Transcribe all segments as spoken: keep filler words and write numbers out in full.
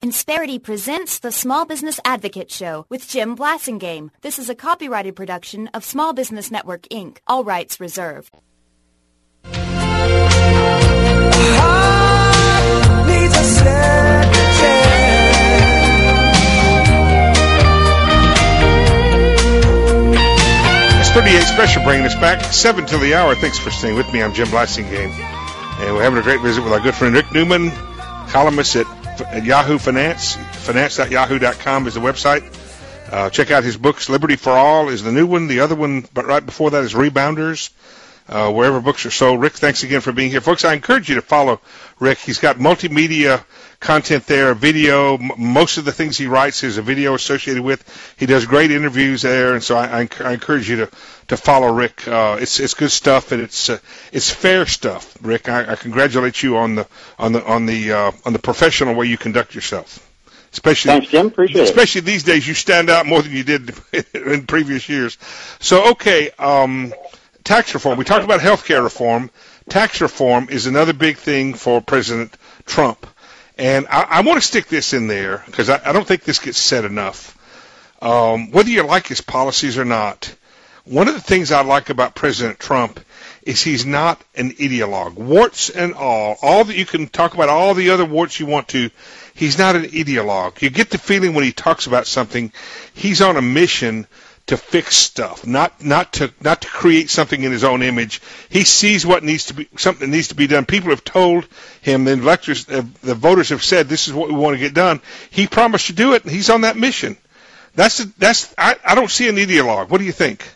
Insperity presents the Small Business Advocate Show with Jim Blasingame. This is a copyrighted production of Small Business Network, Incorporated. All rights reserved. It's thirty-eight Special bringing us back seven till the hour. Thanks for staying with me. I'm Jim Blasingame, and we're having a great visit with our good friend Rick Newman, columnist at at Yahoo Finance. finance dot yahoo dot com is the website. Uh, check out his books. Liberty for All is the new one. The other one, but right before that, is Rebounders, uh, wherever books are sold. Rick, thanks again for being here. Folks, I encourage you to follow Rick. He's got multimedia content there, video. M- most of the things he writes is a video associated with. He does great interviews there, and so I, I, I encourage you to, to follow Rick. Uh, it's it's good stuff, and it's uh, it's fair stuff. Rick, I, I congratulate you on the on the on the uh, on the professional way you conduct yourself. Especially, Thanks, Jim. Appreciate it. Especially these days, you stand out more than you did in previous years. So, okay, um, tax reform. We talked about health care reform. Tax reform is another big thing for President Trump. And I, I want to stick this in there because I, I don't think this gets said enough. Um, whether you like his policies or not, one of the things I like about President Trump is he's not an ideologue. Warts and all, all that you can talk about, all the other warts you want to, he's not an ideologue. You get the feeling when he talks about something, he's on a mission to fix stuff, not not to not to create something in his own image. He sees what needs to be something that needs to be done. People have told him, the electors, uh, the voters have said, this is what we want to get done. He promised to do it, and he's on that mission. That's a, that's. I, I don't see an ideologue. What do you think?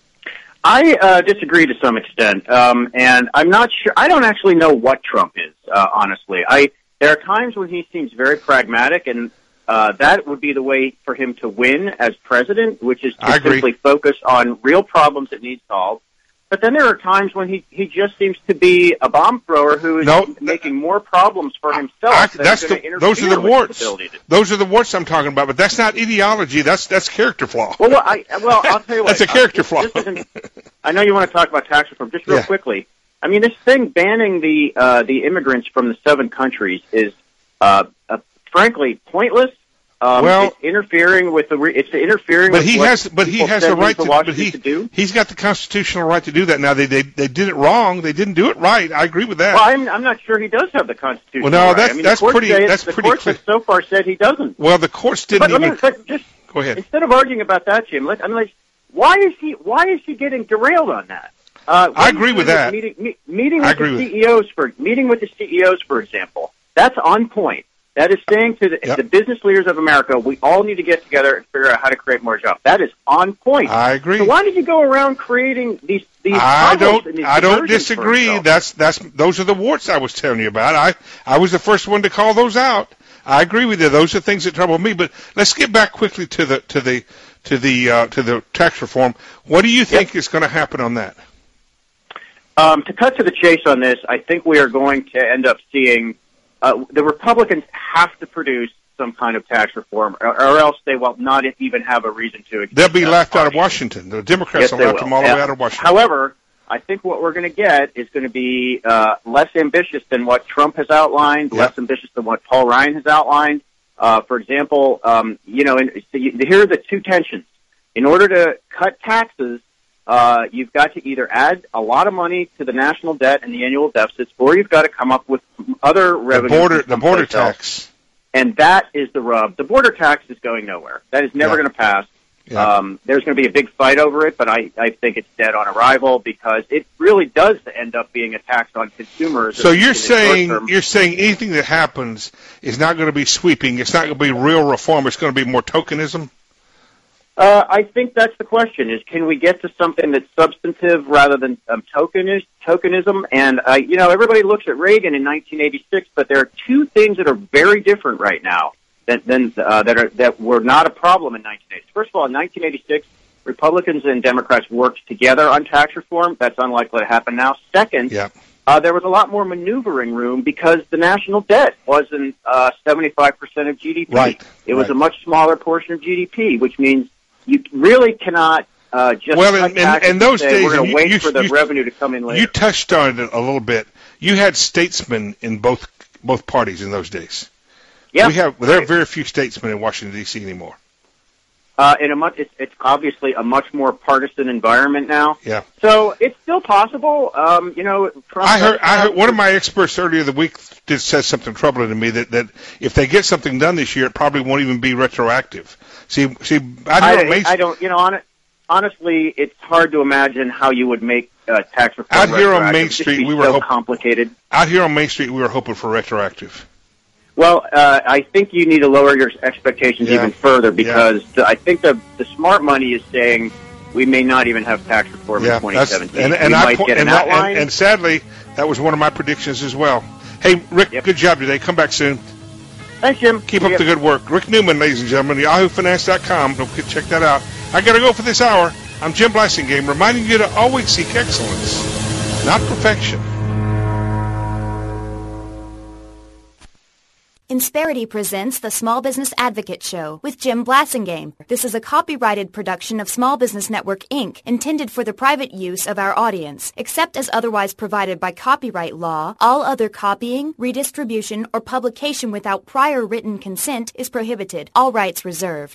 I uh, disagree to some extent, um, and I'm not sure. I don't actually know what Trump is, uh, honestly. I there are times when he seems very pragmatic, and uh, that would be the way for him to win as president, which is to simply focus on real problems that need solved. But then there are times when he, he just seems to be a bomb thrower who is no, making more problems for himself. I, than that's the, those are the warts. To... Those are the warts I'm talking about. But that's not ideology. That's that's character flaw. Well, well, I, well I'll tell you what. That's a character uh, flaw. I know you want to talk about tax reform. Just real yeah. quickly. I mean, this thing banning the uh, the immigrants from the seven countries is, uh, uh, frankly, pointless. Um, well, it's interfering with the. Re- it's interfering. But with he what has. But he has the right to. But he, to do. He's got the constitutional right to do that. Now they, they they did it wrong. They didn't do it right. I agree with that. Well, I'm I'm not sure he does have the constitutional. Well, no, right. that's I mean, that's pretty. Say, that's the pretty courts clear. have so far said he doesn't. Well, the courts didn't but, even. But just go ahead. Instead of arguing about that, Jim, let, I mean, like, why is he why is he getting derailed on that? Uh, I agree with that. Meeting, me, meeting with I agree the with C E Os for meeting with the C E Os, for example, that's on point. That is saying to the, yep. the business leaders of America, we all need to get together and figure out how to create more jobs. That is on point. I agree. So why did you go around creating these these? I don't. And these I don't disagree. That's that's those are the warts I was telling you about. I I was the first one to call those out. I agree with you. Those are things that trouble me. But let's get back quickly to the to the to the uh, to the tax reform. What do you think yep. is going to happen on that? Um, to cut to the chase on this, I think we are going to end up seeing. Uh, the Republicans have to produce some kind of tax reform, or, or else they will not even have a reason to. They'll be laughed out of Washington. The Democrats yes, will laugh them all the way out of Washington. However, I think what we're going to get is going to be uh, less ambitious than what Trump has outlined, yep. less ambitious than what Paul Ryan has outlined. Uh, for example, um, you know, in, so you, here are the two tensions. In order to cut taxes, Uh, you've got to either add a lot of money to the national debt and the annual deficits, or you've got to come up with other revenue. The border, the border tax. Else. And that is the rub. The border tax is going nowhere. That is never yeah. going to pass. Yeah. Um, there's going to be a big fight over it, but I, I think it's dead on arrival because it really does end up being a tax on consumers. So you're saying you're saying anything that happens is not going to be sweeping. It's not going to be real reform. It's going to be more tokenism. Uh, I think that's the question: is can we get to something that's substantive rather than um, tokenis- tokenism? And uh, you know, everybody looks at Reagan in nineteen eighty-six, but there are two things that are very different right now that than, uh, that are that were not a problem in nineteen eighty. First of all, in nineteen eighty-six, Republicans and Democrats worked together on tax reform. That's unlikely to happen now. Second, yeah. uh, there was a lot more maneuvering room because the national debt wasn't uh, seventy-five percent of G D P. Right. It was right. a much smaller portion of G D P, which means you really cannot uh, just well, cut in, taxes in, in those and say days, we're going to wait you, for the you, revenue to come in later. You touched on it a little bit. You had statesmen in both both parties in those days. Yeah, we have. There right. are very few statesmen in Washington D C anymore. Uh, in a much, it's, it's obviously a much more partisan environment now. Yeah. So it's still possible. Um, you know, Trump I heard. I heard one of my experts earlier the week did said something troubling to me that, that if they get something done this year, it probably won't even be retroactive. See, see, I, I, Main, I don't. You know, on it, honestly, it's hard to imagine how you would make uh, tax reform out here on retroactive. Main It'd just Street. be We were so hoping, complicated. Out here on Main Street, we were hoping for retroactive. Well, uh, I think you need to lower your expectations Yeah. even further because Yeah. the, I think the the smart money is saying we may not even have tax reform Yeah, in twenty that's, seventeen. and, and we I might po- get and, an that- outline. and, and sadly, that was one of my predictions as well. Hey, Rick, Yep. good job today. Come back soon. Thanks, Jim. Keep See up ya. the good work. Rick Newman, ladies and gentlemen, yahoo finance dot com. Don't forget to check that out. I got to go for this hour. I'm Jim Blasingame, reminding you to always seek excellence, not perfection. Insperity presents the Small Business Advocate Show with Jim Blasingame. This is a copyrighted production of Small Business Network, Incorporated, intended for the private use of our audience. Except as otherwise provided by copyright law, all other copying, redistribution, or publication without prior written consent is prohibited. All rights reserved.